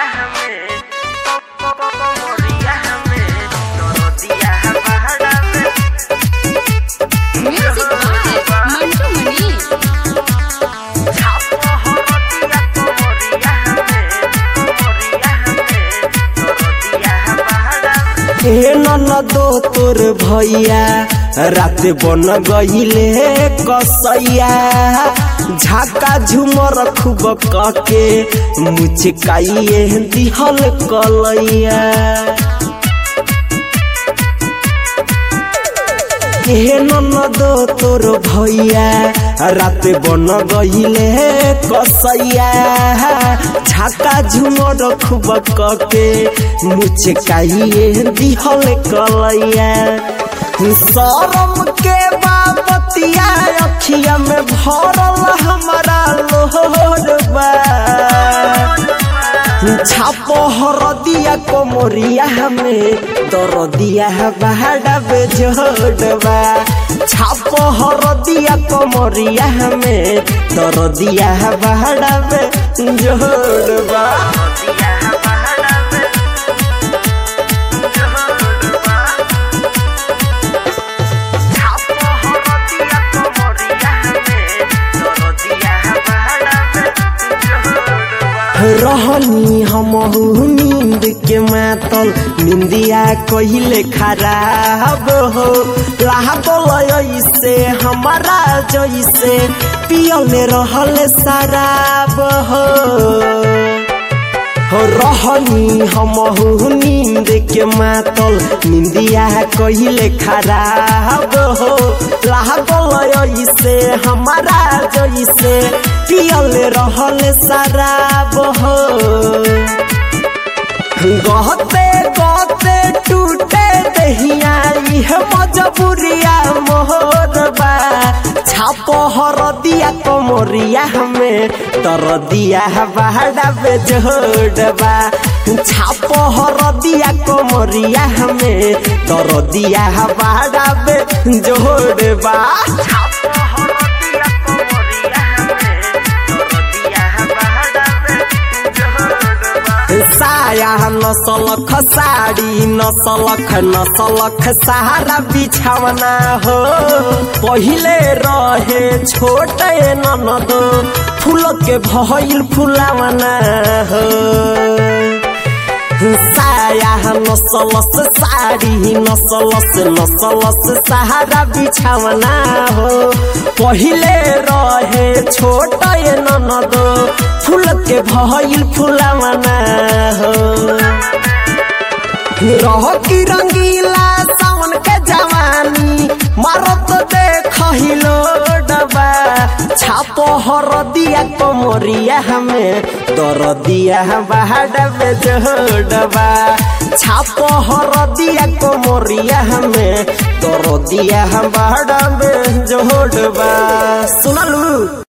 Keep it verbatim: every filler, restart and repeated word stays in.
हे ननदो तोर भैया रात बन गईले कसैया झाका झुमर खूब कके मुचकाइए दिहल कलैया। हे ननदो तोर भैया रात बन गईले कसैया झाका झुमर खूब कके मुचकाइए दिहल कलैया। शरम के बाबतिया अखिया में भरल हमारा लोहरबा छापो हरदिया कोमरिया में दरदिया बहाड़ा बेजोड़बा छापो हरदिया कोमरिया में दरदिया बहाड़ा बेजोड़बा। रहनी हमहू नींद के मातल निंदिया कहिले खराब हो लागल ऐसे हमारा जैसे पियले रहल शराब हो। रहनी हमहू नींद के मातल निंदिया कहिले खराब हो लागल ऐसे हमारा जैसे पियले रहल शराब हो। गहते गहते टूटे दहिया इह मजबूरिया मोहरबा छापो हरदिया कोमरिया में दरदिया बहाड़ा बेजोड़बा छापो हरदिया कोमरिया में दरदिया बहाड़ा बेजोड़बा। साया नसलख साड़ी नसलख नसलख सहारा बिछावना हो पहिले रहे छोटे ननद फूल के भइल फुलावना हो। साया नसलस साड़ी नसलस नसलस सहारा बिछावना हो पहिले रहे छोटे ननद फूल के भइल फुलावना हो। रह की रंगीला सावन के जवानी मारत देखहिलो डबा छापो हरदिया कोमरिया में दरदिया बहाड़ा बेजोड़बा छापो हरदिया कोमरिया में दरदिया बहाड़ा बेजोड़बा। सुनलू।